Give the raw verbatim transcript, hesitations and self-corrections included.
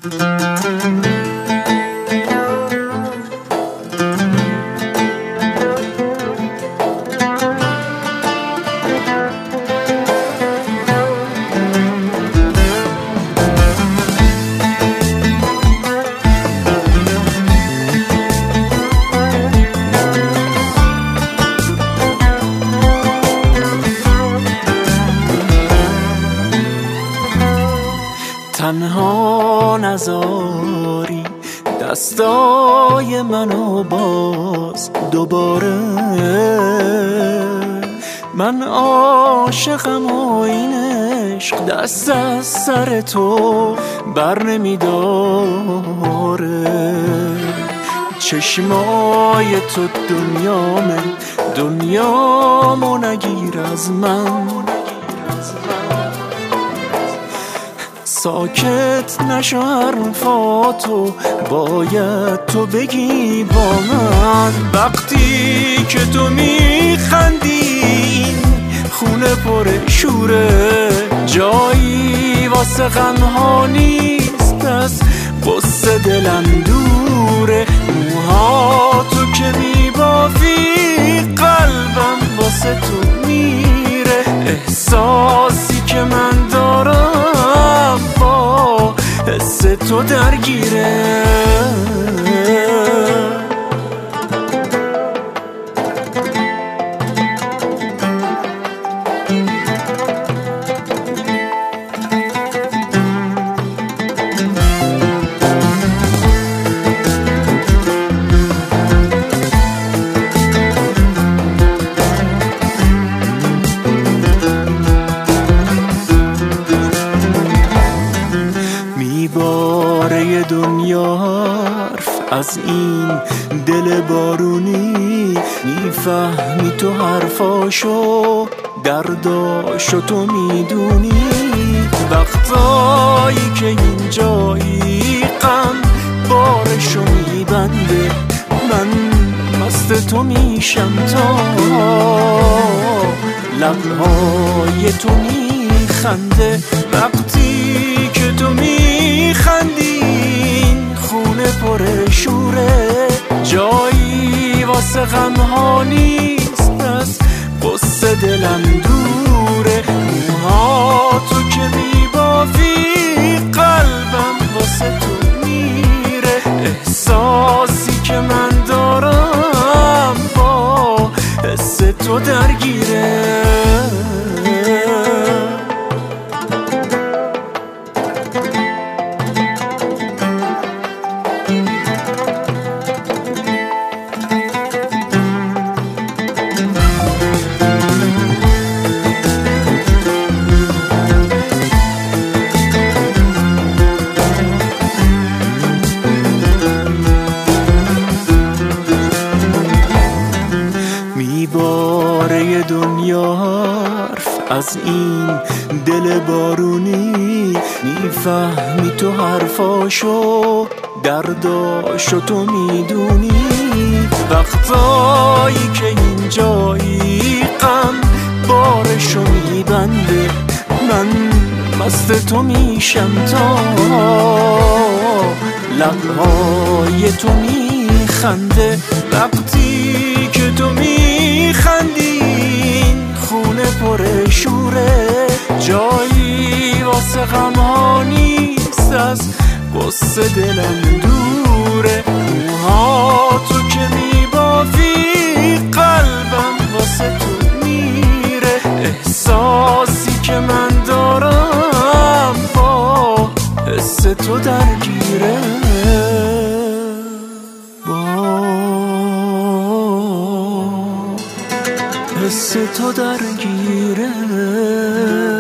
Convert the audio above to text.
تنها نذاری دستای منو باز دوباره، من عاشقم و این عشق دست از سر تو بر نمیداره. چشمای تو دنیامه، دنیامو نگیر از من. ساکت نشو حرفاتو، باید تو بگی با من. وقتی که تو میخندی خونه پر شوره، جایی واسه غمها نیست، از قصه دلم دوره. موها تو که میبافی قلبم واسه تو میره. احساسی که من دارم با حس تو درگیره. میباره دنیا حرف از این دل بارونی، میفهمی تو حرفاشو، درداشو تو میدونی. وقتایی که اینجایی غم بارشو میبنده، من مست تو میشم تا لبهای تو میخنده. وقتی که تو میخندی خونه پر شوره، جایی واسه غمها نیست، از قصه دلم دوره. موها تو که میبافی قلبم واسه تو میره. احساسی که من دارم با حس تو درگیره. میباره دنیا حرف از این دل بارونی، میفهمی تو حرفاشو، درداشو تو میدونی. وقتایی که اینجایی غم بارشو میبنده، من مست تو میشم تا لبهای تو میخنده. وقتی که تو میخندی خونه پر شوره، جایی واسه غمها نیست، از قصه دلم دوره. موها تو که میبافی قلبم واسه تو میره. احساسی که من دارم با حس تو درگیره. حس تو درگیره.